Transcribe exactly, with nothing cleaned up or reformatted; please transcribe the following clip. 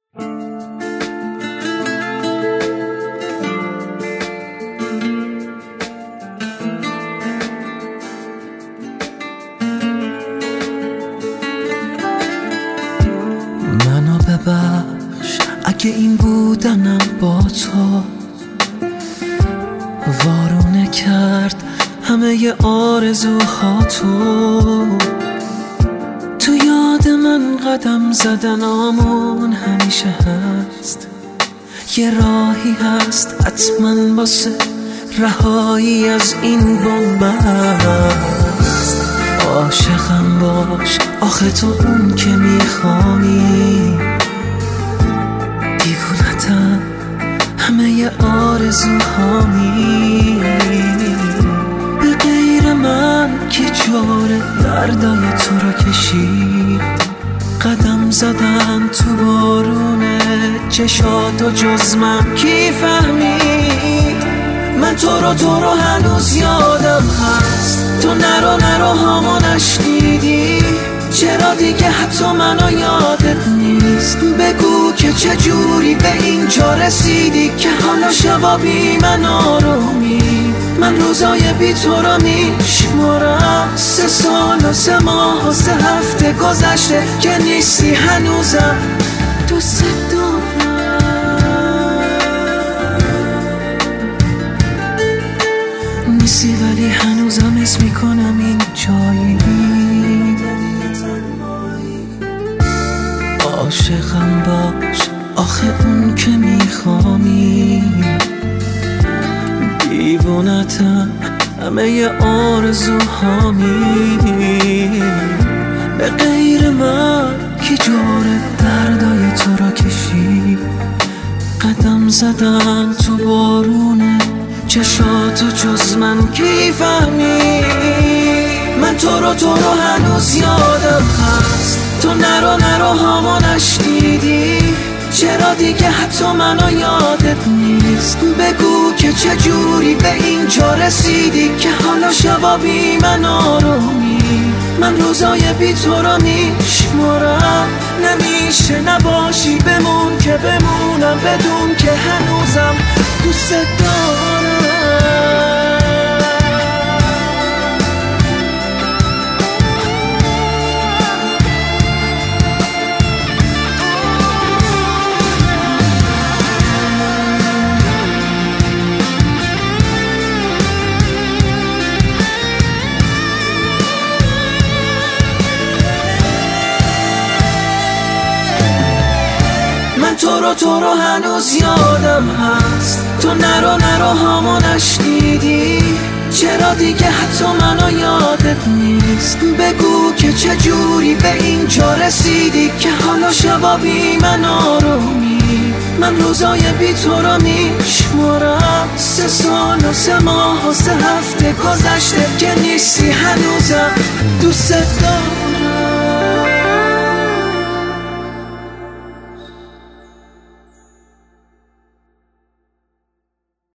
منو ببخش اگه این بودنم با تو وارونه کرد همه ی آرزوها تو تو یاد من قدم زدنامون همیشه هست، یه راهی هست حتما واسه رهایی از این بنبست. عاشقم باش آخه تو اون که میخوانی، دیوونتم همه ی آرزوهامی. به غیر من کی جوره دردای تو رو کشید، قدم زدن تو بارونه چشاتو جز من کی فهمید. من تو رو تو رو هنوز یادم هست، تو نرو نرو هامو نشنیدی، چرا دیگه حتی منو یادت نیست. بگو که چجوری به اینجا رسیدی که حالا شبا بی من آرومی. من روزای بی تو رو میشمارم، سه سال و سه ماه و سه هفته گذشته که نیستی هنوزم دوست دارم. نیستی ولی هنوزم اسم میکنم این جایی. عاشقم باش آخه اون که میخوامی، دیوونتم همه ی آرزوهامی. به غیر من کی جوره دردای تو را کشید، قدم زدن تو بارونه چشاتو جز من کی فهمی. من تو رو تو رو هنوز یادم هست، تو نرو نرو هامو نشنیدی، چرا دیگه حتی منو یادت نیست. بگو که چجوری به اینجا رسیدی که حالا شبا بی من آرومی. من روزای بی تو رو میشمارم، نمیشه نباشی بمون که بمونم بدون که هنوزم دوست دارم. تو رو تو رو هنوز یادم هست، تو نرو نرو هامو نشنیدی، چرا دیگه حتی منو یادت نیست. بگو که چجوری به اینجا رسیدی که حالا شبا بی من آرومی. من روزای بی تو رو میشمارم، سه سال و سه ماه و سه هفته گذشته که نیستی هنوزم دوست دارم.